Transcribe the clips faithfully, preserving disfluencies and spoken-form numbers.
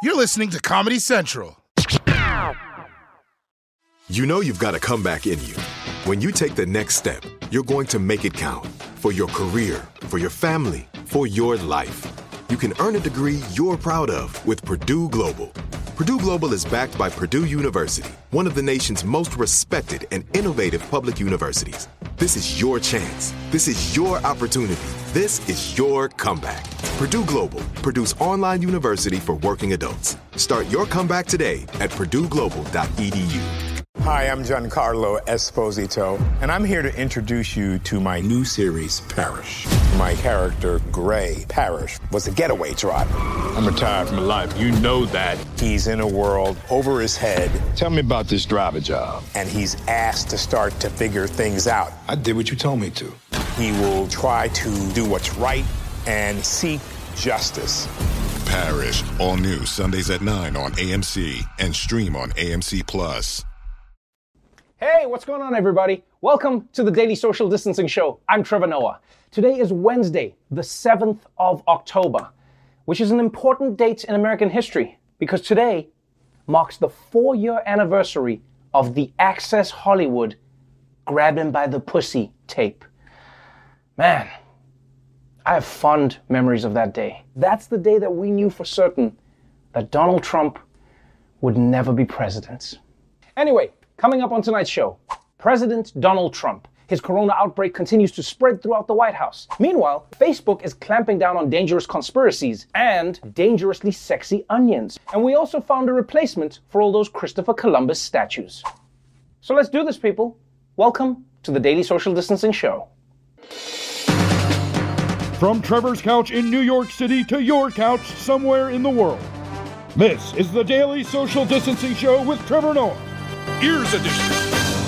You're listening to Comedy Central. You know you've got a comeback in you. When you take the next step, you're going to make it count. For your career, for your family, for your life. You can earn a degree you're proud of with Purdue Global. Purdue Global is backed by Purdue University, one of the nation's most respected and innovative public universities. This is your chance. This is your opportunity. This is your comeback. Purdue Global, Purdue's online university for working adults. Start your comeback today at purdue global dot e d u. Hi, I'm Giancarlo Esposito, and I'm here to introduce you to my new series, Parrish. My character, Gray Parrish, was a getaway driver. I'm retired from life. You know that. He's in a world over his head. Tell me about this driver job. And he's asked to start to figure things out. I did what you told me to. He will try to do what's right and seek justice. Parrish, all new Sundays at nine on A M C and stream on A M C Plus. Hey, what's going on, everybody? Welcome to the Daily Social Distancing Show. I'm Trevor Noah. Today is Wednesday, the seventh of October, which is an important date in American history because today marks the four-year anniversary of the Access Hollywood Grab Him by the Pussy tape. Man, I have fond memories of that day. That's the day that we knew for certain that Donald Trump would never be president. Anyway, coming up on tonight's show, President Donald Trump. His corona outbreak continues to spread throughout the White House. Meanwhile, Facebook is clamping down on dangerous conspiracies and dangerously sexy onions. And we also found a replacement for all those Christopher Columbus statues. So let's do this, people. Welcome to the Daily Social Distancing Show. From Trevor's couch in New York City to your couch somewhere in the world. This is the Daily Social Distancing Show with Trevor Noah. Ears Edition.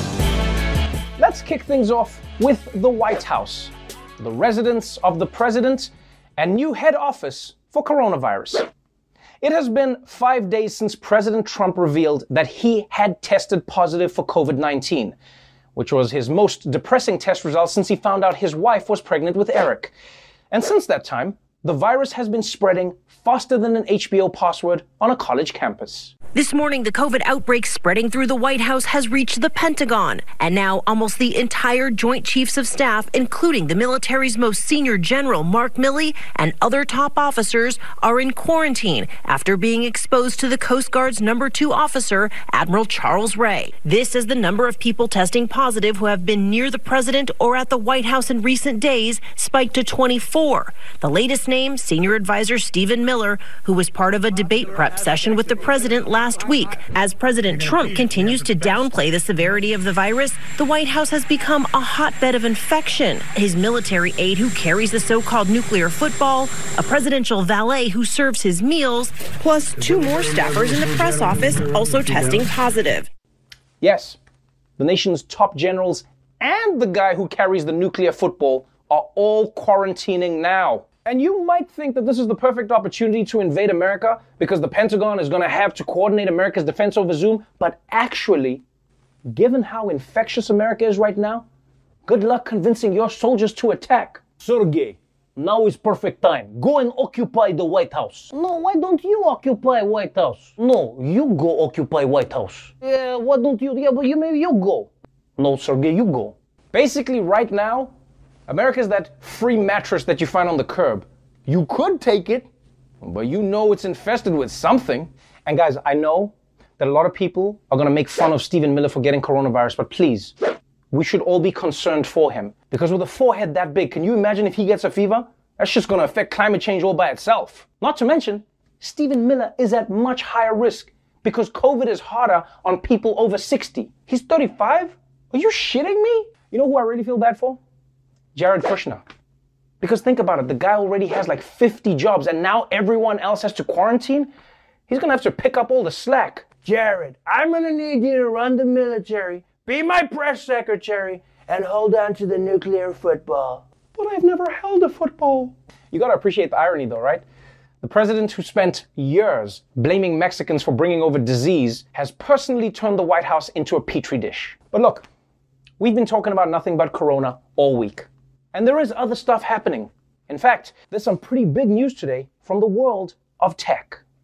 Let's kick things off with the White House, the residence of the president, and new head office for coronavirus. It has been five days since President Trump revealed that he had tested positive for covid nineteen, which was his most depressing test result since he found out his wife was pregnant with Eric. And since that time, the virus has been spreading faster than an H B O password on a college campus. This morning, the COVID outbreak spreading through the White House has reached the Pentagon. And now almost the entire Joint Chiefs of Staff, including the military's most senior general, Mark Milley, and other top officers, are in quarantine after being exposed to the Coast Guard's number two officer, Admiral Charles Ray. This is the number of people testing positive who have been near the president or at the White House in recent days spiked to twenty-four. The latest name, senior advisor Stephen Miller, who was part of a debate prep session with the president last Last week. As President Trump continues to downplay the severity of the virus, the White House has become a hotbed of infection. His military aide who carries the so-called nuclear football, a presidential valet who serves his meals, plus two more staffers in the press office also testing positive. Yes, the nation's top generals and the guy who carries the nuclear football are all quarantining now. And you might think that this is the perfect opportunity to invade America because the Pentagon is going to have to coordinate America's defense over Zoom. But actually, given how infectious America is right now, good luck convincing your soldiers to attack. Sergey, now is perfect time. Go and occupy the White House. No, why don't you occupy White House? No, you go occupy White House. Yeah, why don't you? Yeah, but you maybe you go. No, Sergey, you go. Basically, right now, America's that free mattress that you find on the curb. You could take it, but you know it's infested with something. And guys, I know that a lot of people are going to make fun of Stephen Miller for getting coronavirus, but please, we should all be concerned for him. Because with a forehead that big, can you imagine if he gets a fever? That's just going to affect climate change all by itself. Not to mention, Stephen Miller is at much higher risk because COVID is harder on people over sixty. He's thirty-five? Are you shitting me? You know who I really feel bad for? Jared Kushner. Because think about it, the guy already has like fifty jobs and now everyone else has to quarantine. He's gonna have to pick up all the slack. Jared, I'm gonna need you to run the military, be my press secretary, and hold on to the nuclear football. But I've never held a football. You gotta appreciate the irony though, right? The president who spent years blaming Mexicans for bringing over disease has personally turned the White House into a petri dish. But look, we've been talking about nothing but corona all week. And there is other stuff happening. In fact, there's some pretty big news today from the world of tech.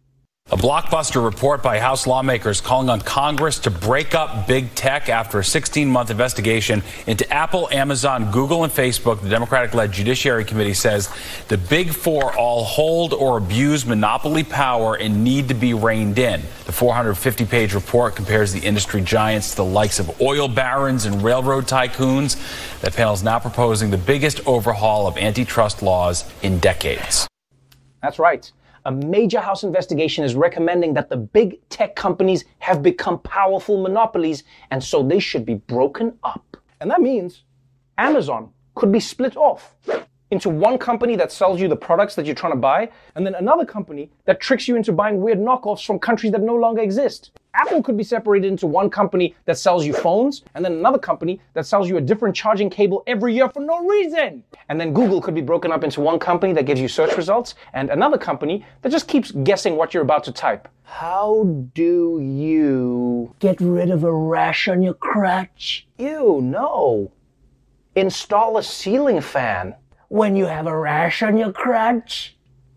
A blockbuster report by House lawmakers calling on Congress to break up big tech after a sixteen-month investigation into Apple, Amazon, Google, and Facebook. The Democratic-led Judiciary Committee says the big four all hold or abuse monopoly power and need to be reined in. The four hundred fifty page report compares the industry giants to the likes of oil barons and railroad tycoons. That panel is now proposing the biggest overhaul of antitrust laws in decades. That's right. A major House investigation is recommending that the big tech companies have become powerful monopolies, and so they should be broken up. And that means Amazon could be split off into one company that sells you the products that you're trying to buy, and then another company that tricks you into buying weird knockoffs from countries that no longer exist. Apple could be separated into one company that sells you phones, and then another company that sells you a different charging cable every year for no reason. And then Google could be broken up into one company that gives you search results, and another company that just keeps guessing what you're about to type. How do you get rid of a rash on your crotch? Ew, no. Install a ceiling fan when you have a rash on your crotch.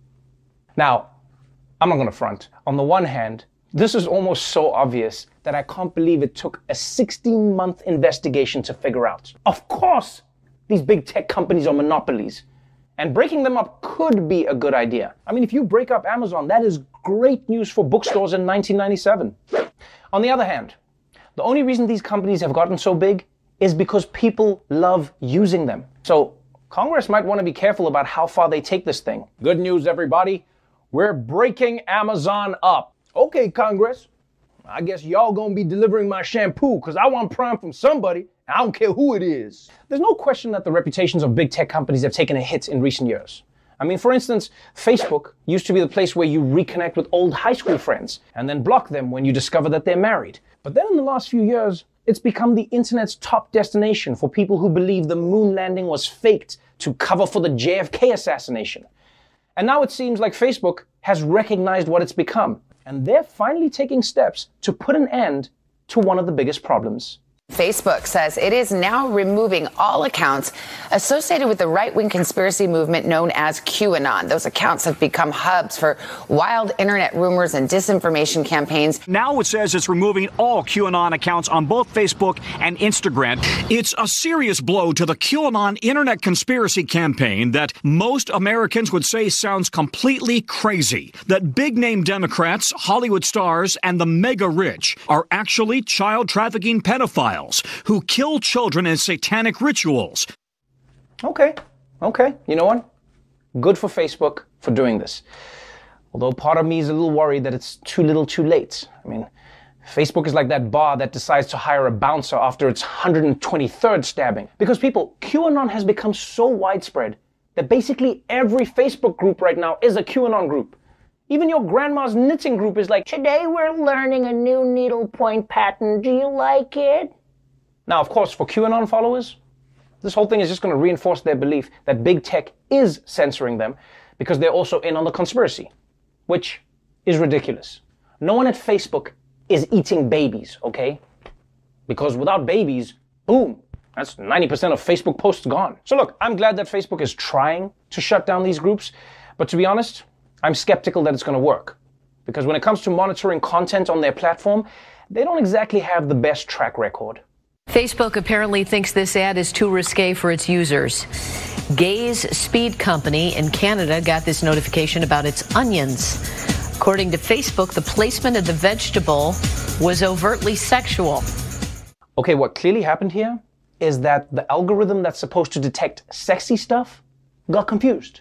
Now, I'm not gonna front. On the one hand, this is almost so obvious that I can't believe it took a sixteen-month investigation to figure out. Of course, these big tech companies are monopolies, and breaking them up could be a good idea. I mean, if you break up Amazon, that is great news for bookstores in nineteen ninety-seven. On the other hand, the only reason these companies have gotten so big is because people love using them. So Congress might want to be careful about how far they take this thing. Good news, everybody. We're breaking Amazon up. Okay, Congress. I guess y'all gonna be delivering my shampoo because I want Prime from somebody. I don't care who it is. There's no question that the reputations of big tech companies have taken a hit in recent years. I mean, for instance, Facebook used to be the place where you reconnect with old high school friends and then block them when you discover that they're married. But then in the last few years, it's become the internet's top destination for people who believe the moon landing was faked to cover for the J F K assassination. And now it seems like Facebook has recognized what it's become, and they're finally taking steps to put an end to one of the biggest problems. Facebook says it is now removing all accounts associated with the right-wing conspiracy movement known as QAnon. Those accounts have become hubs for wild internet rumors and disinformation campaigns. Now it says it's removing all QAnon accounts on both Facebook and Instagram. It's a serious blow to the QAnon internet conspiracy campaign that most Americans would say sounds completely crazy. That big-name Democrats, Hollywood stars, and the mega-rich are actually child trafficking pedophiles who kill children in satanic rituals. Okay, okay, you know what? Good for Facebook for doing this. Although part of me is a little worried that it's too little too late. I mean, Facebook is like that bar that decides to hire a bouncer after its one hundred twenty-third stabbing. Because people, QAnon has become so widespread that basically every Facebook group right now is a QAnon group. Even your grandma's knitting group is like, today we're learning a new needlepoint pattern. Do you like it? Now, of course, for QAnon followers, this whole thing is just going to reinforce their belief that big tech is censoring them because they're also in on the conspiracy, which is ridiculous. No one at Facebook is eating babies, okay? Because without babies, boom, that's ninety percent of Facebook posts gone. So look, I'm glad that Facebook is trying to shut down these groups, but to be honest, I'm skeptical that it's going to work. Because when it comes to monitoring content on their platform, they don't exactly have the best track record. Facebook apparently thinks this ad is too risque for its users. Gaze Speed Company in Canada got this notification about its onions. According to Facebook, the placement of the vegetable was overtly sexual. Okay, what clearly happened here is that the algorithm that's supposed to detect sexy stuff got confused.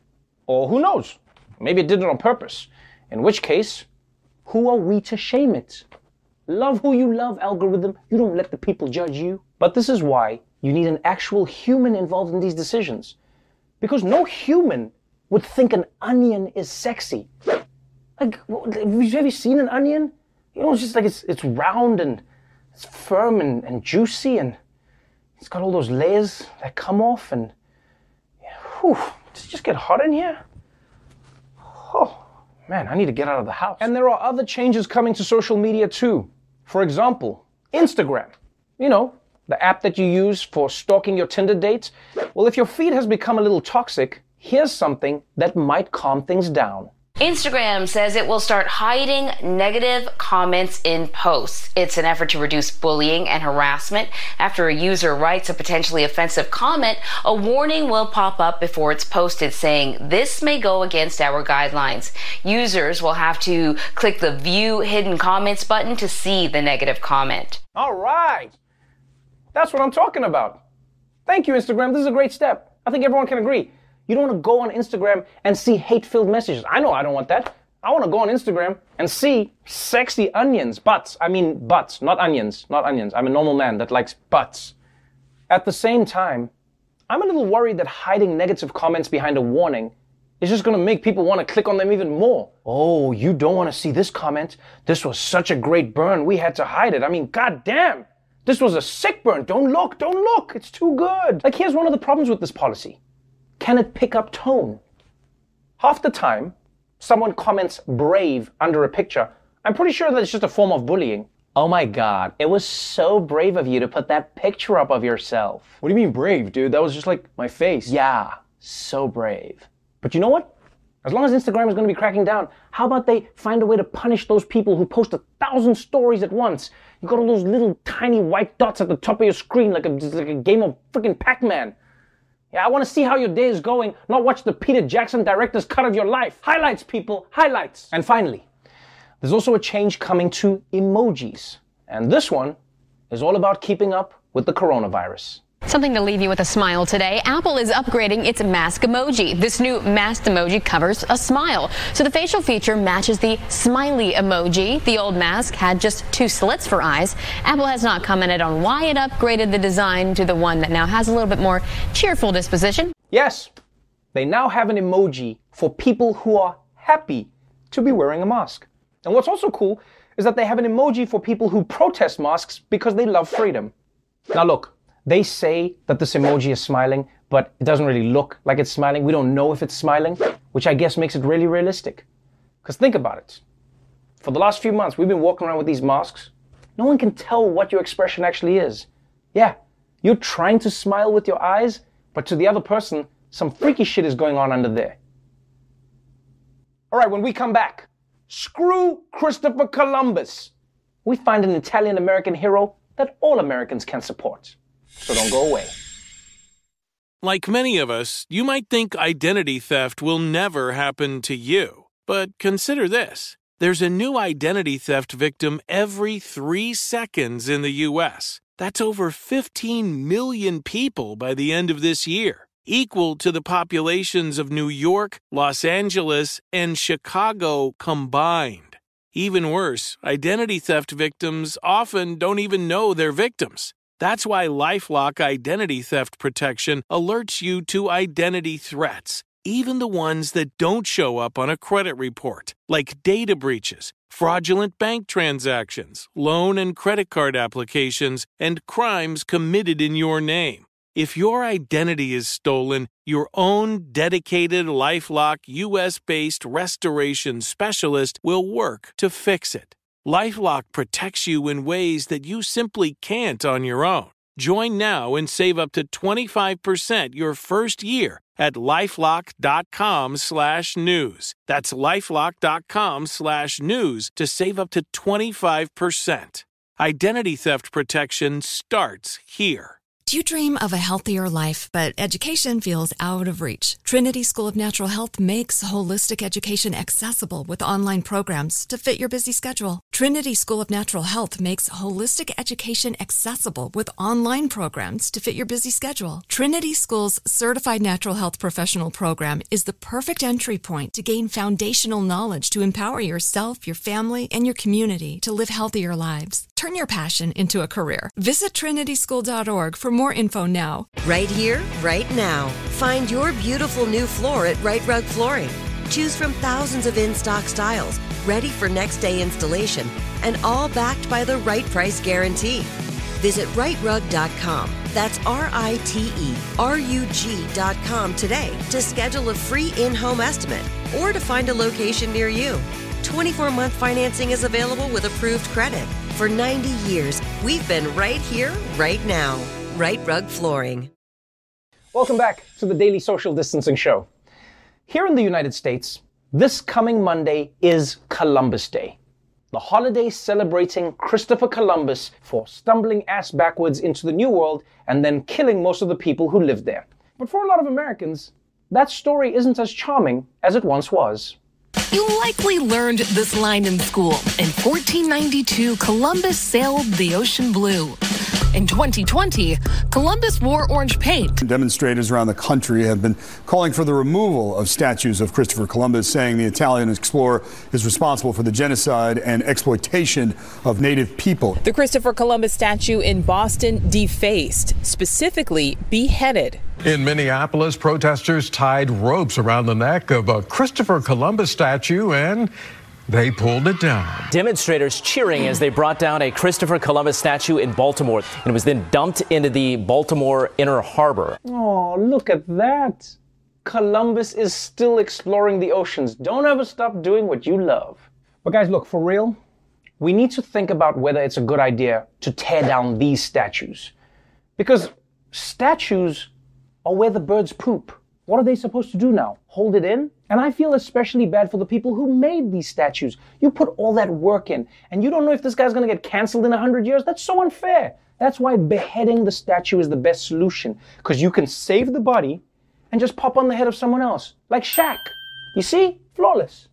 Or who knows? Maybe it did it on purpose. In which case, who are we to shame it? Love who you love, algorithm. You don't let the people judge you. But this is why you need an actual human involved in these decisions. Because no human would think an onion is sexy. Like, have you ever seen an onion? You know, it's just like it's it's round and it's firm and, and juicy, and it's got all those layers that come off, and yeah, whew, does it just get hot in here? Oh, man, I need to get out of the house. And there are other changes coming to social media too. For example, Instagram. You know, the app that you use for stalking your Tinder dates. Well, if your feed has become a little toxic, here's something that might calm things down. Instagram says it will start hiding negative comments in posts. It's an effort to reduce bullying and harassment. After a user writes a potentially offensive comment, a warning will pop up before it's posted saying, "This may go against our guidelines." Users will have to click the View Hidden Comments button to see the negative comment. All right. That's what I'm talking about. Thank you, Instagram. This is a great step. I think everyone can agree. You don't want to go on Instagram and see hate-filled messages. I know I don't want that. I want to go on Instagram and see sexy onions. Butts. I mean butts, not onions. Not onions. I'm a normal man that likes butts. At the same time, I'm a little worried that hiding negative comments behind a warning is just going to make people want to click on them even more. Oh, you don't want to see this comment? This was such a great burn. We had to hide it. I mean, goddamn. This was a sick burn. Don't look. Don't look. It's too good. Like, here's one of the problems with this policy. Can it pick up tone? Half the time, someone comments brave under a picture. I'm pretty sure that it's just a form of bullying. Oh my God, it was so brave of you to put that picture up of yourself. What do you mean brave, dude? That was just like my face. Yeah, so brave. But you know what? As long as Instagram is going to be cracking down, how about they find a way to punish those people who post a thousand stories at once? You got all those little tiny white dots at the top of your screen like a, like a game of freaking Pac-Man. Yeah, I want to see how your day is going, not watch the Peter Jackson director's cut of your life. Highlights, people, highlights. And finally, there's also a change coming to emojis. And this one is all about keeping up with the coronavirus. Something to leave you with a smile today. Apple is upgrading its mask emoji. This new masked emoji covers a smile. So the facial feature matches the smiley emoji. The old mask had just two slits for eyes. Apple has not commented on why it upgraded the design to the one that now has a little bit more cheerful disposition. Yes, they now have an emoji for people who are happy to be wearing a mask. And what's also cool is that they have an emoji for people who protest masks because they love freedom. Now look, they say that this emoji is smiling, but it doesn't really look like it's smiling. We don't know if it's smiling, which I guess makes it really realistic. Because think about it. For the last few months, we've been walking around with these masks. No one can tell what your expression actually is. Yeah, you're trying to smile with your eyes, but to the other person, some freaky shit is going on under there. All right, when we come back, screw Christopher Columbus. We find an Italian-American hero that all Americans can support. So don't go away. Like many of us, you might think identity theft will never happen to you. But consider this. There's a new identity theft victim every three seconds in the U S. That's over fifteen million people by the end of this year, equal to the populations of New York, Los Angeles, and Chicago combined. Even worse, identity theft victims often don't even know they're victims. That's why LifeLock Identity Theft Protection alerts you to identity threats, even the ones that don't show up on a credit report, like data breaches, fraudulent bank transactions, loan and credit card applications, and crimes committed in your name. If your identity is stolen, your own dedicated LifeLock U S-based restoration specialist will work to fix it. LifeLock protects you in ways that you simply can't on your own. Join now and save up to twenty-five percent your first year at LifeLock.com slash news. That's LifeLock.com slash news to save up to twenty-five percent. Identity theft protection starts here. Do you dream of a healthier life, but education feels out of reach? Trinity School of Natural Health makes holistic education accessible with online programs to fit your busy schedule. Trinity School of Natural Health makes holistic education accessible with online programs to fit your busy schedule. Trinity School's Certified Natural Health Professional Program is the perfect entry point to gain foundational knowledge to empower yourself, your family, and your community to live healthier lives. Turn your passion into a career. Visit Trinity School dot org for more info now. Right here, right now. Find your beautiful new floor at Right Rug Flooring. Choose from thousands of in-stock styles, ready for next day installation, and all backed by the right price guarantee. Visit right rug dot com. That's R I T E R U G dot com today to schedule a free in-home estimate or to find a location near you. twenty-four month financing is available with approved credit. For ninety years, we've been right here, right now. Right Rug Flooring. Welcome back to the Daily Social Distancing Show. Here in the United States, This coming Monday is Columbus Day, the holiday celebrating Christopher Columbus for stumbling ass backwards into the New World and then killing most of the people who lived there. But for a lot of Americans, that story isn't as charming as it once was. You likely learned this line in school. In fourteen ninety-two, Columbus sailed the ocean blue. In twenty twenty, Columbus wore orange paint. Demonstrators around the country have been calling for the removal of statues of Christopher Columbus, saying the Italian explorer is responsible for the genocide and exploitation of native people. The Christopher Columbus statue in Boston defaced, specifically beheaded. In Minneapolis, protesters tied ropes around the neck of a Christopher Columbus statue and they pulled it down. Demonstrators cheering as they brought down a Christopher Columbus statue in Baltimore, and it was then dumped into the Baltimore Inner Harbor. Oh, look at that. Columbus is still exploring the oceans. Don't ever stop doing what you love. But guys, look, for real, we need to think about whether it's a good idea to tear down these statues. Because statues are where the birds poop. What are they supposed to do now? Hold it in? And I feel especially bad for the people who made these statues. You put all that work in, and you don't know if this guy's gonna get canceled in a hundred years? That's so unfair. That's why beheading the statue is the best solution, because you can save the body and just pop on the head of someone else, like Shaq. You see? Flawless.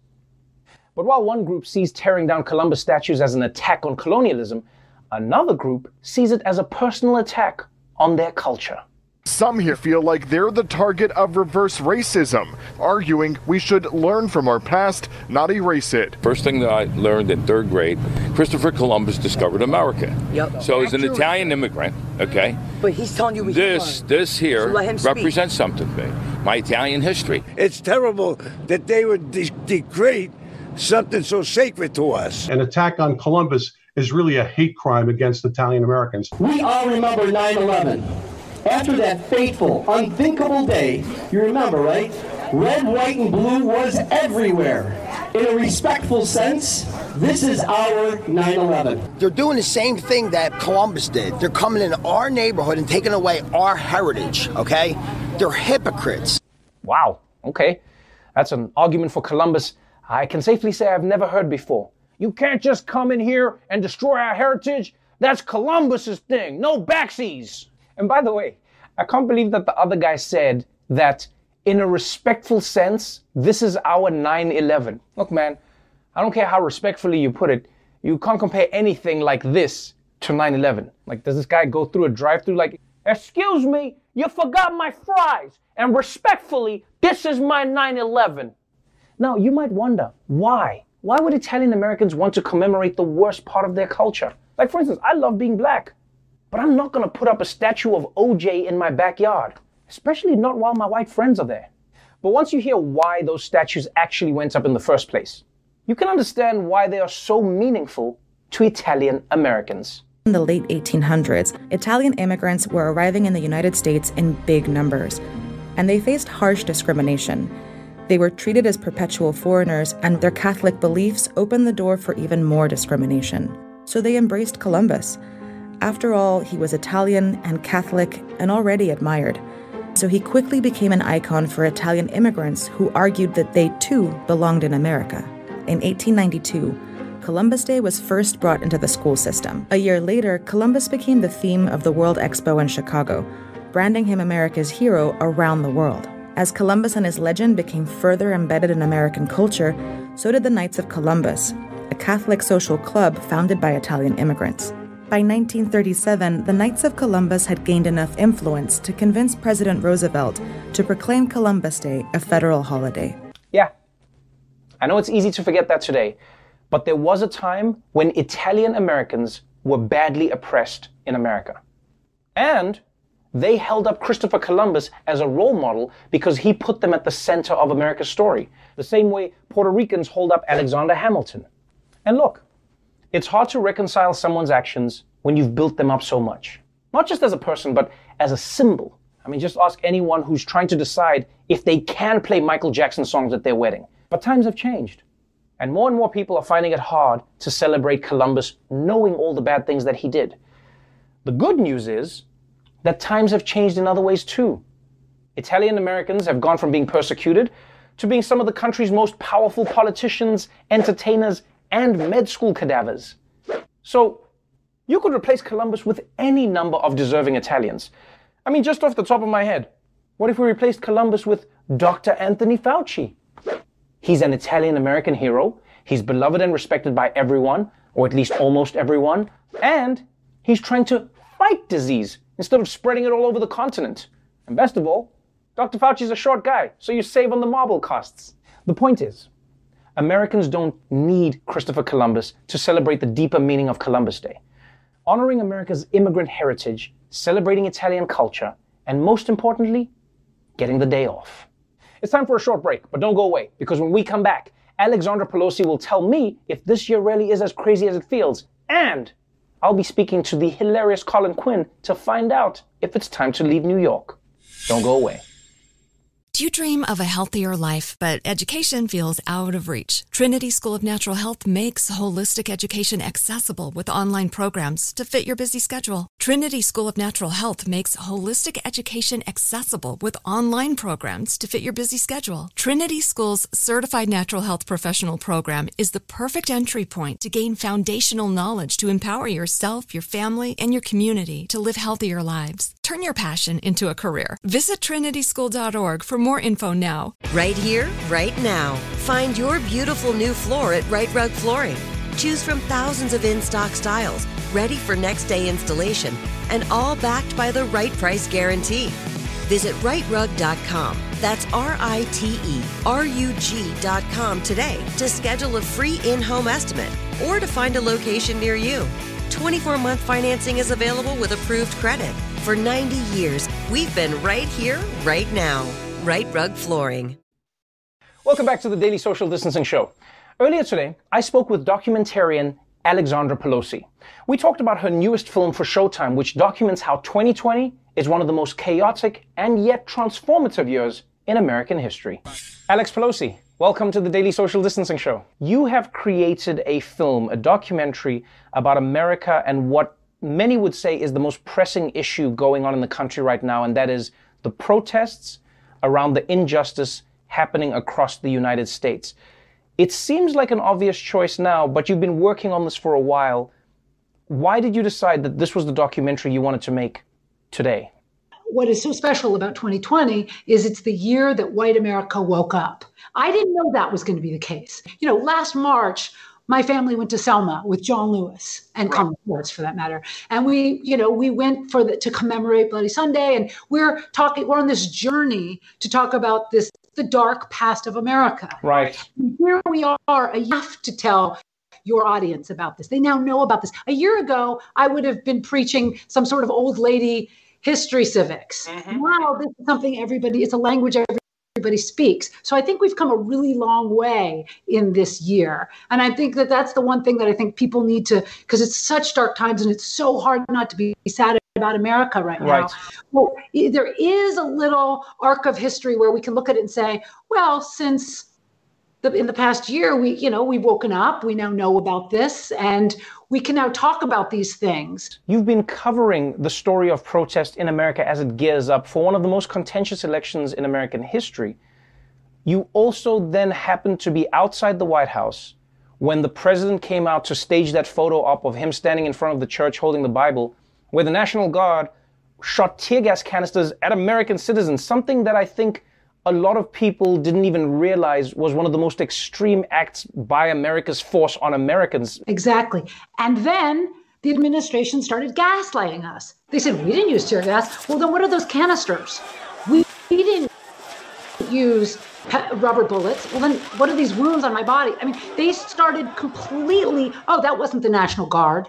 But while one group sees tearing down Columbus statues as an attack on colonialism, another group sees it as a personal attack on their culture. Some here feel like they're the target of reverse racism, arguing we should learn from our past, not erase it. First thing that I learned in third grade, Christopher Columbus discovered America. Yep. So as an Italian immigrant, okay, but he's telling you we this this here so represents something to me, my Italian history. It's terrible that they would de- degrade something so sacred to us. An attack on Columbus is really a hate crime against Italian Americans. We all remember nine eleven. After that fateful, unthinkable day, you remember, right? Red, white, and blue was everywhere. In a respectful sense, this is our nine eleven. They're doing the same thing that Columbus did. They're coming in our neighborhood and taking away our heritage, okay? They're hypocrites. Wow, okay. That's an argument for Columbus I can safely say I've never heard before. You can't just come in here and destroy our heritage. That's Columbus's thing. No backsies. And by the way, I can't believe that the other guy said that in a respectful sense, this is our nine eleven. Look, man, I don't care how respectfully you put it. You can't compare anything like this to nine eleven. Like, does this guy go through a drive-thru like, excuse me, you forgot my fries. And respectfully, this is my nine eleven. Now, you might wonder, why? Why would Italian Americans want to commemorate the worst part of their culture? Like, for instance, I love being black. But I'm not going to put up a statue of O J in my backyard, especially not while my white friends are there. But once you hear why those statues actually went up in the first place, you can understand why they are so meaningful to Italian Americans. In the late eighteen hundreds, Italian immigrants were arriving in the United States in big numbers, and they faced harsh discrimination. They were treated as perpetual foreigners, and their Catholic beliefs opened the door for even more discrimination. So they embraced Columbus. After all, he was Italian and Catholic and already admired. So he quickly became an icon for Italian immigrants who argued that they too belonged in America. In eighteen ninety-two, Columbus Day was first brought into the school system. A year later, Columbus became the theme of the World Expo in Chicago, branding him America's hero around the world. As Columbus and his legend became further embedded in American culture, so did the Knights of Columbus, a Catholic social club founded by Italian immigrants. By nineteen thirty-seven, the Knights of Columbus had gained enough influence to convince President Roosevelt to proclaim Columbus Day a federal holiday. Yeah, I know it's easy to forget that today, but there was a time when Italian Americans were badly oppressed in America. And they held up Christopher Columbus as a role model because he put them at the center of America's story, the same way Puerto Ricans hold up Alexander Hamilton. And look, it's hard to reconcile someone's actions when you've built them up so much. Not just as a person, but as a symbol. I mean, just ask anyone who's trying to decide if they can play Michael Jackson songs at their wedding. But times have changed. And more and more people are finding it hard to celebrate Columbus knowing all the bad things that he did. The good news is that times have changed in other ways too. Italian Americans have gone from being persecuted to being some of the country's most powerful politicians, entertainers, and med school cadavers. So, you could replace Columbus with any number of deserving Italians. I mean, just off the top of my head, what if we replaced Columbus with Doctor Anthony Fauci? He's an Italian-American hero. He's beloved and respected by everyone, or at least almost everyone. And he's trying to fight disease instead of spreading it all over the continent. And best of all, Doctor Fauci's a short guy, so you save on the marble costs. The point is, Americans don't need Christopher Columbus to celebrate the deeper meaning of Columbus Day. Honoring America's immigrant heritage, celebrating Italian culture, and most importantly, getting the day off. It's time for a short break, but don't go away, because when we come back, Alexandra Pelosi will tell me if this year really is as crazy as it feels, and I'll be speaking to the hilarious Colin Quinn to find out if it's time to leave New York. Don't go away. Do you dream of a healthier life, but education feels out of reach? Trinity School of Natural Health makes holistic education accessible with online programs to fit your busy schedule. Trinity School of Natural Health makes holistic education accessible with online programs to fit your busy schedule. Trinity School's Certified Natural Health Professional Program is the perfect entry point to gain foundational knowledge to empower yourself, your family, and your community to live healthier lives. Turn your passion into a career. Visit trinity school dot org for more info now. Right here, right now. Find your beautiful new floor at Right Rug Flooring. Choose from thousands of in-stock styles, ready for next day installation, and all backed by the right price guarantee. Visit right rug dot com. That's R I T E R U G dot com today to schedule a free in-home estimate or to find a location near you. twenty-four month financing is available with approved credit. For ninety years, we've been right here, right now. Right Rug Flooring. Welcome back to the Daily Social Distancing Show. Earlier today, I spoke with documentarian Alexandra Pelosi. We talked about her newest film for Showtime, which documents how twenty twenty is one of the most chaotic and yet transformative years in American history. Alex Pelosi, welcome to the Daily Social Distancing Show. You have created a film, a documentary about America and what many would say is the most pressing issue going on in the country right now, and that is the protests around the injustice happening across the United States. It seems like an obvious choice now, but you've been working on this for a while. Why did you decide that this was the documentary you wanted to make today? What is so special about twenty twenty is it's the year that white America woke up. I didn't know that was going to be the case. You know, last March, my family went to Selma with John Lewis and Common Sports, for that matter. And we, you know, we went for the, to commemorate Bloody Sunday, and we're talking, we're on this journey to talk about this, the dark past of America. Right. And here we are, you have to tell your audience about this. They now know about this. A year ago, I would have been preaching some sort of old lady history civics. Mm-hmm. Now this is something everybody, it's a language everybody everybody speaks. So I think we've come a really long way in this year. And I think that that's the one thing that I think people need to, because it's such dark times and it's so hard not to be sad about America right now. Right. Well, there is a little arc of history where we can look at it and say, well, since the, in the past year, we, you know, we've woken up, we now know about this, and we can now talk about these things. You've been covering the story of protest in America as it gears up for one of the most contentious elections in American history. You also then happened to be outside the White House when the president came out to stage that photo op of him standing in front of the church holding the Bible, where the National Guard shot tear gas canisters at American citizens, something that I think a lot of people didn't even realize was one of the most extreme acts by America's force on Americans. Exactly. And then the administration started gaslighting us. They said, we didn't use tear gas. Well, then what are those canisters? We, we didn't use rubber bullets. Well, then what are these wounds on my body? I mean, they started completely, oh, that wasn't the National Guard.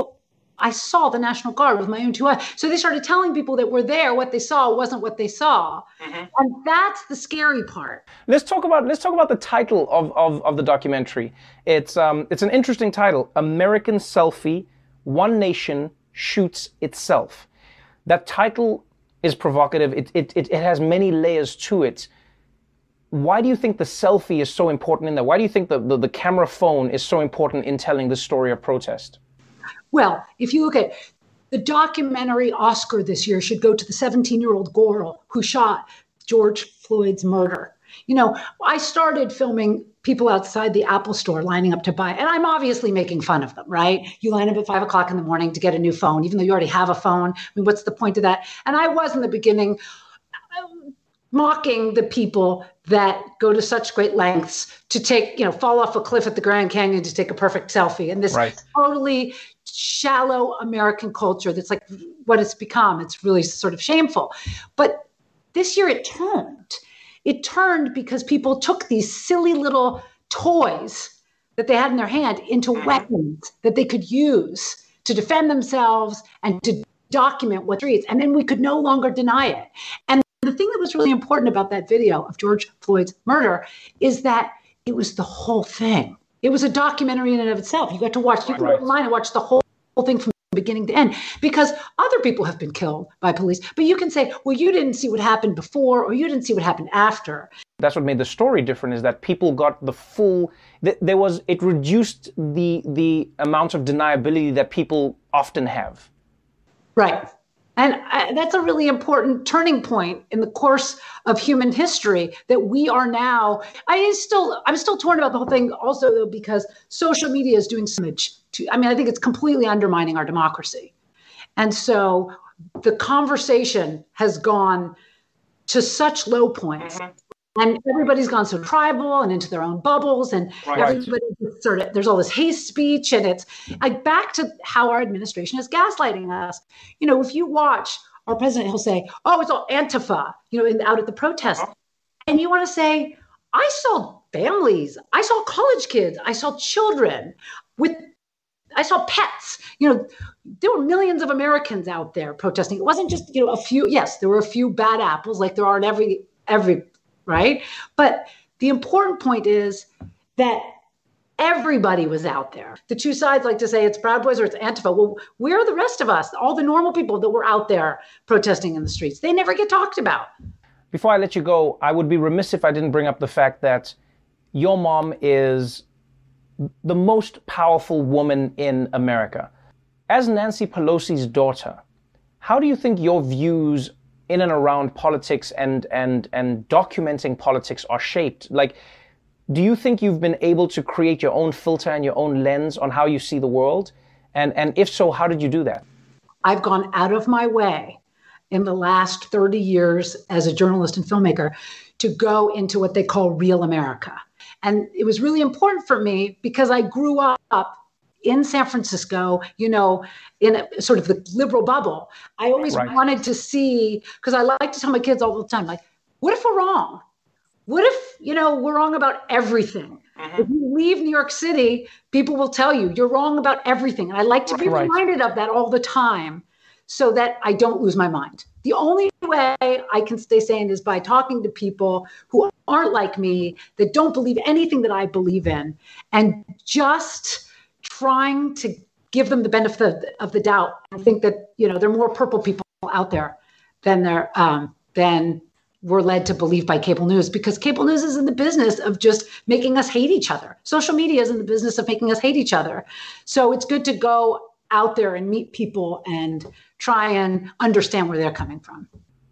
I saw the National Guard with my own two eyes. So they started telling people that were there what they saw wasn't what they saw. Mm-hmm. And that's the scary part. Let's talk about let's talk about the title of, of, of the documentary. It's um it's an interesting title, American Selfie, One Nation Shoots Itself. That title is provocative. It it it, it has many layers to it. Why do you think the selfie is so important in there? Why do you think the, the, the camera phone is so important in telling the story of protest? Well, if you look at the documentary Oscar this year should go to the seventeen-year-old girl who shot George Floyd's murder. You know, I started filming people outside the Apple store lining up to buy, and I'm obviously making fun of them, right? You line up at five o'clock in the morning to get a new phone, even though you already have a phone. I mean, what's the point of that? And I was in the beginning um, mocking the people that go to such great lengths to take, you know, fall off a cliff at the Grand Canyon to take a perfect selfie. And this right. totally shallow American culture that's like what it's become. It's really sort of shameful. But this year it turned. It turned because people took these silly little toys that they had in their hand into weapons that they could use to defend themselves and to document what streets. And then we could no longer deny it. And the thing that was really important about that video of George Floyd's murder is that it was the whole thing. It was a documentary in and of itself. You got to watch, you could go online and watch the whole, whole thing from beginning to end, because other people have been killed by police. But you can say, well, you didn't see what happened before, or you didn't see what happened after. That's what made the story different, is that people got the full, there was, it reduced the the amount of deniability that people often have. Right. And I, that's a really important turning point in the course of human history, that we are now, I still, I'm still torn about the whole thing also, though, because social media is doing so much to, I mean, I think it's completely undermining our democracy. And so the conversation has gone to such low points. Mm-hmm. And everybody's gone so tribal and into their own bubbles, and right. everybody just sort of, there's all this hate speech, and it's like back to how our administration is gaslighting us. You know, if you watch our president, he'll say, oh, it's all Antifa, you know, in, out at the protest. Uh-huh. And you want to say, I saw families, I saw college kids, I saw children with, I saw pets, you know, there were millions of Americans out there protesting. It wasn't just, you know, a few, yes, there were a few bad apples like there are in every, every, right? But the important point is that everybody was out there. The two sides like to say it's Proud Boys or it's Antifa. Well, where are the rest of us? All the normal people that were out there protesting in the streets. They never get talked about. Before I let you go, I would be remiss if I didn't bring up the fact that your mom is the most powerful woman in America. As Nancy Pelosi's daughter, how do you think your views in and around politics and and and documenting politics are shaped? Like, do you think you've been able to create your own filter and your own lens on how you see the world? And and if so, how did you do that? I've gone out of my way in the last thirty years as a journalist and filmmaker to go into what they call real America. And it was really important for me because I grew up in San Francisco, you know, in a, sort of the liberal bubble. I always right. wanted to see, because I like to tell my kids all the time, like, what if we're wrong? What if, you know, we're wrong about everything? Mm-hmm. If you leave New York City, people will tell you you're wrong about everything. And I like to be right. reminded of that all the time so that I don't lose my mind. The only way I can stay sane is by talking to people who aren't like me, that don't believe anything that I believe in, and just trying to give them the benefit of the, of the doubt. I think that, you know, there are more purple people out there than there um, than we're led to believe by cable news, because cable news is in the business of just making us hate each other. Social media is in the business of making us hate each other. So it's good to go out there and meet people and try and understand where they're coming from.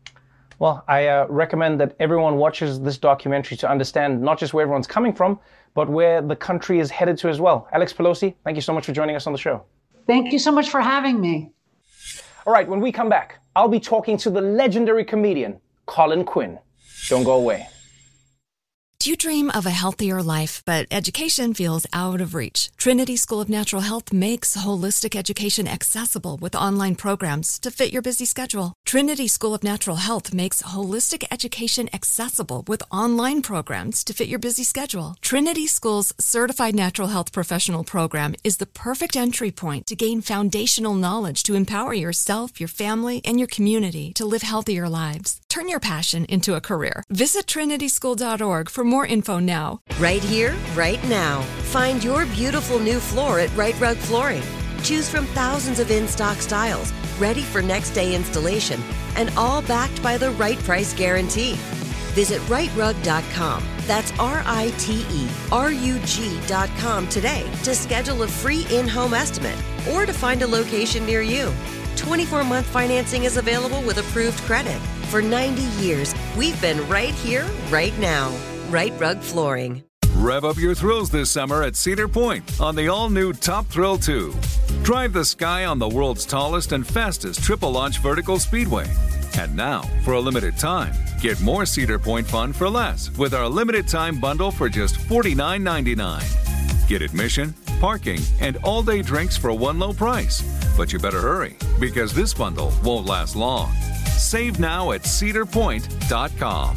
Well, I uh, recommend that everyone watches this documentary to understand not just where everyone's coming from, but where the country is headed to as well. Alex Pelosi, thank you so much for joining us on the show. Thank you so much for having me. All right, when we come back, I'll be talking to the legendary comedian, Colin Quinn. Don't go away. Do you dream of a healthier life, but education feels out of reach? Trinity School of Natural Health makes holistic education accessible with online programs to fit your busy schedule. Trinity School of Natural Health makes holistic education accessible with online programs to fit your busy schedule. Trinity School's Certified Natural Health Professional Program is the perfect entry point to gain foundational knowledge to empower yourself, your family, and your community to live healthier lives. Turn your passion into a career. Visit trinity school dot org for more info now. Right here, right now. Find your beautiful new floor at Right Rug Flooring. Choose from thousands of in-stock styles, ready for next day installation, and all backed by the right price guarantee. Visit right rug dot com. That's R I T E R U G dot com today to schedule a free in-home estimate or to find a location near you. twenty-four month financing is available with approved credit. For ninety years, we've been right here, right now. Rite Rug Flooring. Rev up your thrills this summer at Cedar Point on the all-new Top Thrill two. Drive the sky on the world's tallest and fastest triple-launch vertical speedway. And now, for a limited time, get more Cedar Point fun for less with our limited-time bundle for just forty-nine ninety-nine. Get admission, parking, and all-day drinks for one low price. But you better hurry, because this bundle won't last long. Save now at cedar point dot com.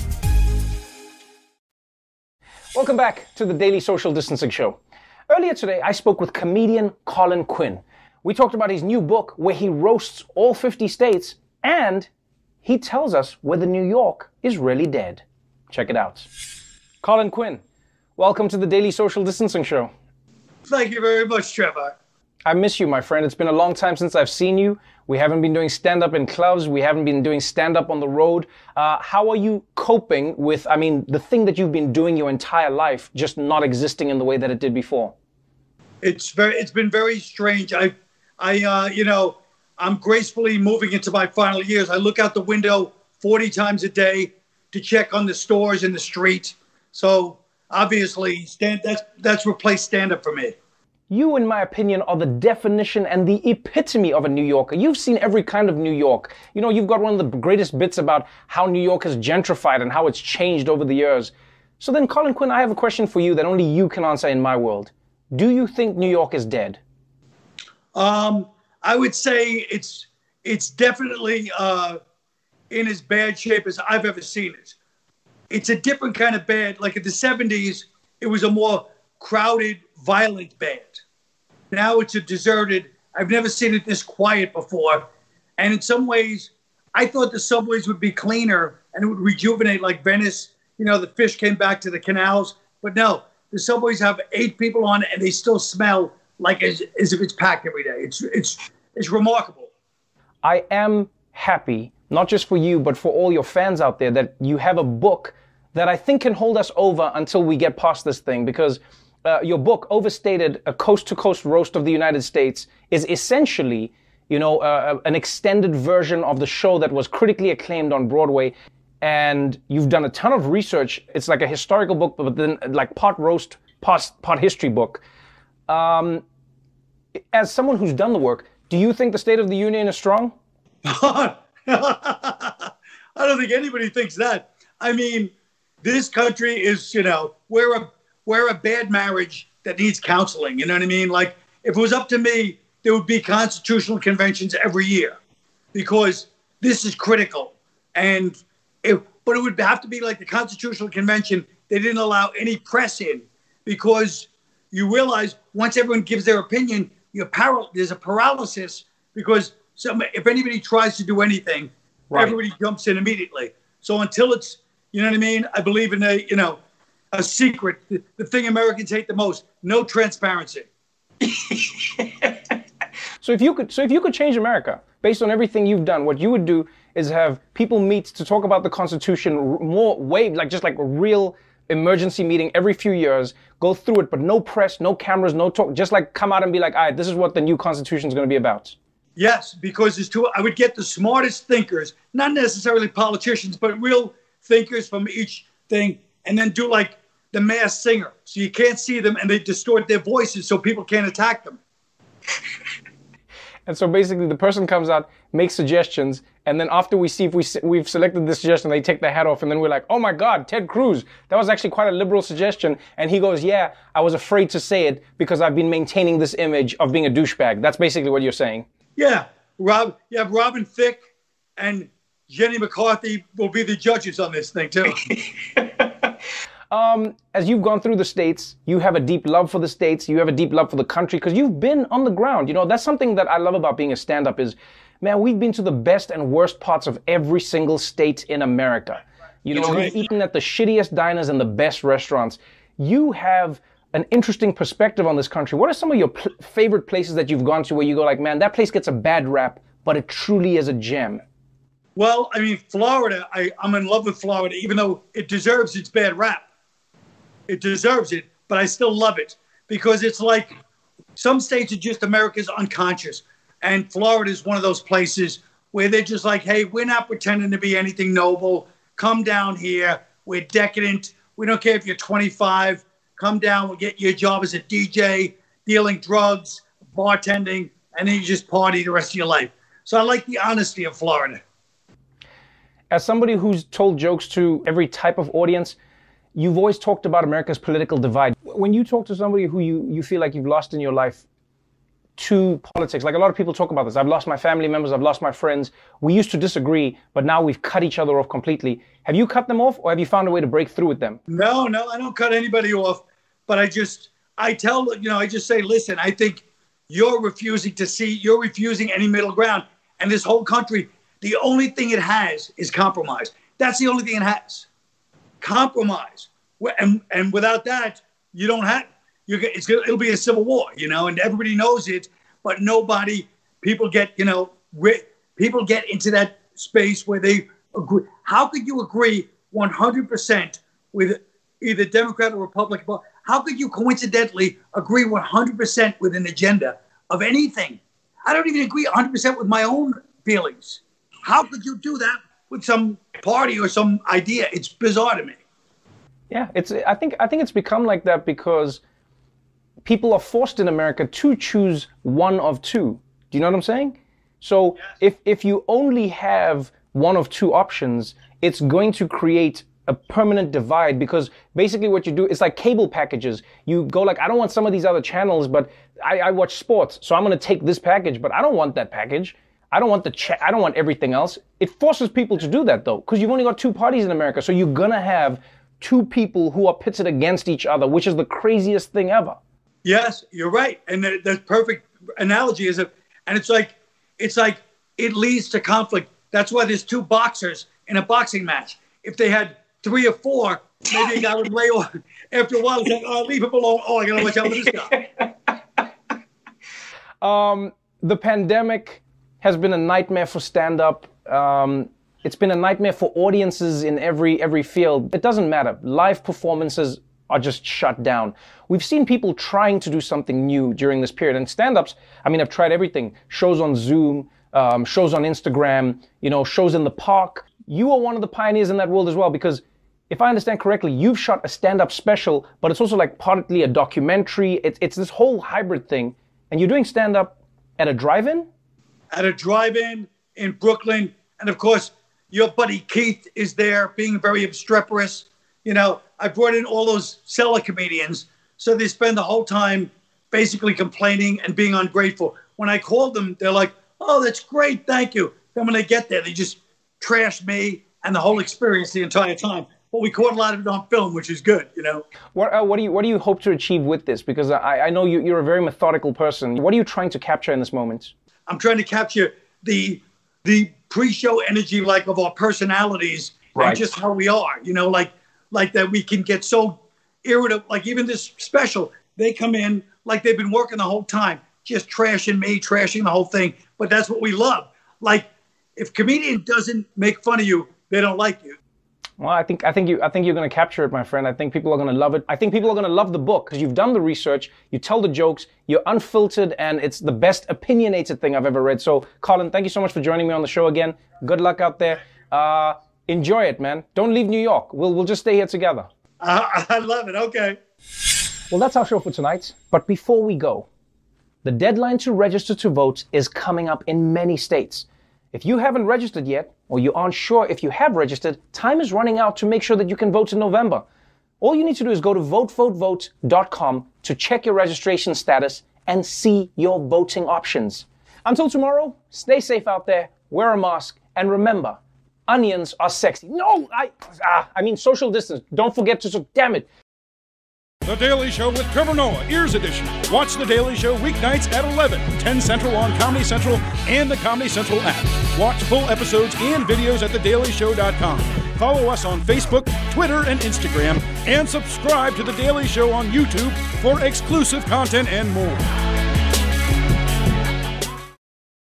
Welcome back to the Daily Social Distancing Show. Earlier today, I spoke with comedian Colin Quinn. We talked about his new book where he roasts all fifty states, and he tells us whether New York is really dead. Check it out. Colin Quinn, welcome to the Daily Social Distancing Show. Thank you very much, Trevor. I miss you, my friend. It's been a long time since I've seen you. We haven't been doing stand-up in clubs. We haven't been doing stand-up on the road. Uh, how are you coping with, I mean, the thing that you've been doing your entire life just not existing in the way that it did before? It's very, it's been very strange. I, I, uh, you know, I'm gracefully moving into my final years. I look out the window forty times a day to check on the stores in the street. So obviously, stand, that's that's replaced stand-up for me. You, in my opinion, are the definition and the epitome of a New Yorker. You've seen every kind of New York. You know, you've got one of the greatest bits about how New York has gentrified and how it's changed over the years. So then, Colin Quinn, I have a question for you that only you can answer in my world. Do you think New York is dead? Um, I would say it's it's definitely uh, in as bad shape as I've ever seen it. It's a different kind of bad. Like in the seventies, it was a more crowded, violent bad. Now it's a deserted. I've never seen it this quiet before. And in some ways, I thought the subways would be cleaner and it would rejuvenate like Venice. You know, the fish came back to the canals. But no, the subways have eight people on it and they still smell like as, as if it's packed every day. It's, it's, it's remarkable. I am happy, not just for you, but for all your fans out there, that you have a book that I think can hold us over until we get past this thing, because Uh, your book, Overstated, A Coast-to-Coast Roast of the United States, is essentially, you know, uh, an extended version of the show that was critically acclaimed on Broadway. And you've done a ton of research. It's like a historical book, but then like part roast, part, part history book. Um, as someone who's done the work, do you think the State of the Union is strong? I don't think anybody thinks that. I mean, this country is, you know, we're a We're a bad marriage that needs counseling. You know what I mean? Like, if it was up to me, there would be constitutional conventions every year because this is critical. And it, but it would have to be like the Constitutional Convention. They didn't allow any press in because you realize once everyone gives their opinion, you're paral- there's a paralysis because some, if anybody tries to do anything, right, everybody jumps in immediately. So until it's, you know what I mean? I believe in a, you know, a secret, the, the thing Americans hate the most, no transparency. So if you could, so if you could change America based on everything you've done, what you would do is have people meet to talk about the Constitution more, way like just like a real emergency meeting every few years, go through it, but no press, no cameras, no talk, just like come out and be like, all right, this is what the new Constitution is going to be about. Yes, because it's too. I would get the smartest thinkers, not necessarily politicians, but real thinkers from each thing, and then do like the Masked Singer. So you can't see them and they distort their voices so people can't attack them. And so basically the person comes out, makes suggestions, and then after we see if we, we've selected the suggestion, they take their hat off, and then we're like, oh my God, Ted Cruz, that was actually quite a liberal suggestion. And he goes, yeah, I was afraid to say it because I've been maintaining this image of being a douchebag. That's basically what you're saying. Yeah, Rob, you have Robin Thicke and Jenny McCarthy will be the judges on this thing too. Um, as you've gone through the states, you have a deep love for the states, you have a deep love for the country, because you've been on the ground. You know, that's something that I love about being a stand-up is, man, we've been to the best and worst parts of every single state in America. You know, we've eaten at the shittiest diners and the best restaurants. You have an interesting perspective on this country. What are some of your pl- favorite places that you've gone to where you go like, man, that place gets a bad rap, but it truly is a gem? Well, I mean, Florida, I, I'm in love with Florida, even though it deserves its bad rap. It deserves it, but I still love it because it's like some states are just America's unconscious. And Florida is one of those places where they're just like, hey, we're not pretending to be anything noble. Come down here. We're decadent. We don't care if you're twenty-five. Come down, we'll get you a job as a D J, dealing drugs, bartending, and then you just party the rest of your life. So I like the honesty of Florida. As somebody who's told jokes to every type of audience, you've always talked about America's political divide. When you talk to somebody who you, you feel like you've lost in your life to politics, like a lot of people talk about this, I've lost my family members, I've lost my friends. We used to disagree, but now we've cut each other off completely. Have you cut them off, or have you found a way to break through with them? No, no, I don't cut anybody off. But I just, I tell, you know, I just say, listen, I think you're refusing to see, you're refusing any middle ground. And this whole country, the only thing it has is compromise. That's the only thing it has. Compromise. And, and without that, you don't have, you're, it's gonna, it'll be a civil war, you know, and everybody knows it, but nobody, people get, you know, re, people get into that space where they agree. How could you agree one hundred percent with either Democrat or Republican? How could you coincidentally agree one hundred percent with an agenda of anything? I don't even agree one hundred percent with my own feelings. How could you do that with some party or some idea? It's bizarre to me. Yeah, it's. I think. I think it's become like that because people are forced in America to choose one of two. Do you know what I'm saying? So yes. if if you only have one of two options, it's going to create a permanent divide, because basically what you do is like cable packages. You go like, I don't want some of these other channels, but I, I watch sports, so I'm going to take this package, but I don't want that package. I don't want the cha- I don't want everything else. It forces people to do that though, because you've only got two parties in America, so you're going to have two people who are pitted against each other, which is the craziest thing ever. Yes, you're right, and the, the perfect analogy is, it, and it's like, it's like it leads to conflict. That's why there's two boxers in a boxing match. If they had three or four, maybe a guy would lay off. After a while, it's like, oh, leave him alone. Oh, I got to watch out for this guy. um, the pandemic has been a nightmare for stand-up. Um, it's been a nightmare for audiences in every every field. It doesn't matter. Live performances are just shut down. We've seen people trying to do something new during this period. And stand-ups, I mean, I've tried everything. Shows on Zoom, um, shows on Instagram, you know, shows in the park. You are one of the pioneers in that world as well, because if I understand correctly, you've shot a stand-up special, but it's also like partly a documentary. It, it's this whole hybrid thing. And you're doing stand-up at a drive-in? At a drive-in in Brooklyn. And of course, your buddy Keith is there being very obstreperous. You know, I brought in all those cellar comedians, so they spend the whole time basically complaining and being ungrateful. When I called them, they're like, oh, that's great, thank you. Then when they get there, they just trash me and the whole experience the entire time. But we caught a lot of it on film, which is good, you know. What uh, what do you what do you hope to achieve with this? Because I, I know you, you're a very methodical person. What are you trying to capture in this moment? I'm trying to capture the the pre-show energy, like of our personalities, right, and just how we are, you know, like like that we can get so irritable. Like even this special, they come in like they've been working the whole time, just trashing me, trashing the whole thing. But that's what we love. Like if a comedian doesn't make fun of you, they don't like you. Well, I think I think you I think you're going to capture it, my friend. I think people are going to love it. I think people are going to love the book because you've done the research, you tell the jokes, you're unfiltered, and it's the best opinionated thing I've ever read. So, Colin, thank you so much for joining me on the show again. Good luck out there. Uh, enjoy it, man. Don't leave New York. We'll we'll just stay here together. Uh, I love it. Okay. Well, that's our show for tonight. But before we go, the deadline to register to vote is coming up in many states. If you haven't registered yet, or you aren't sure if you have registered, time is running out to make sure that you can vote in November. All you need to do is go to vote vote vote dot com to check your registration status and see your voting options. Until tomorrow, stay safe out there, wear a mask, and remember, onions are sexy. No, I, ah, I mean social distance. Don't forget to, damn it. The Daily Show with Trevor Noah, Ears Edition. Watch The Daily Show weeknights at eleven, ten Central on Comedy Central and the Comedy Central app. Watch full episodes and videos at the daily show dot com. Follow us on Facebook, Twitter, and Instagram. And subscribe to The Daily Show on YouTube for exclusive content and more.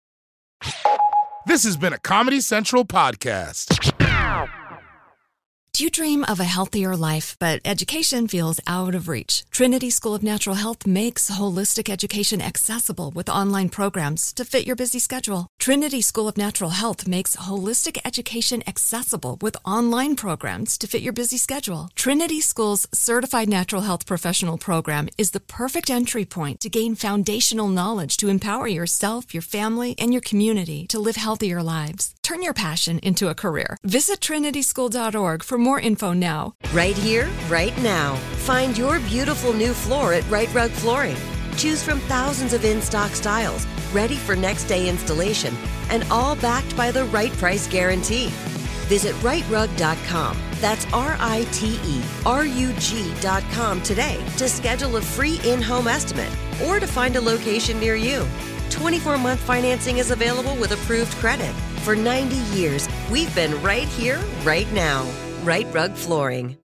This has been a Comedy Central podcast. Do you dream of a healthier life, but education feels out of reach? Trinity School of Natural Health makes holistic education accessible with online programs to fit your busy schedule. Trinity School of Natural Health makes holistic education accessible with online programs to fit your busy schedule. Trinity School's Certified Natural Health Professional Program is the perfect entry point to gain foundational knowledge to empower yourself, your family, and your community to live healthier lives. Turn your passion into a career. Visit trinity school dot org for more info now. Right here, right now. Find your beautiful new floor at Right Rug Flooring. Choose from thousands of in-stock styles, ready for next day installation, and all backed by the right price guarantee. Visit right rug dot com. That's R I T E R U G dot com today to schedule a free in-home estimate or to find a location near you. twenty-four month financing is available with approved credit. For ninety years, we've been right here, right now. Right Rug Flooring.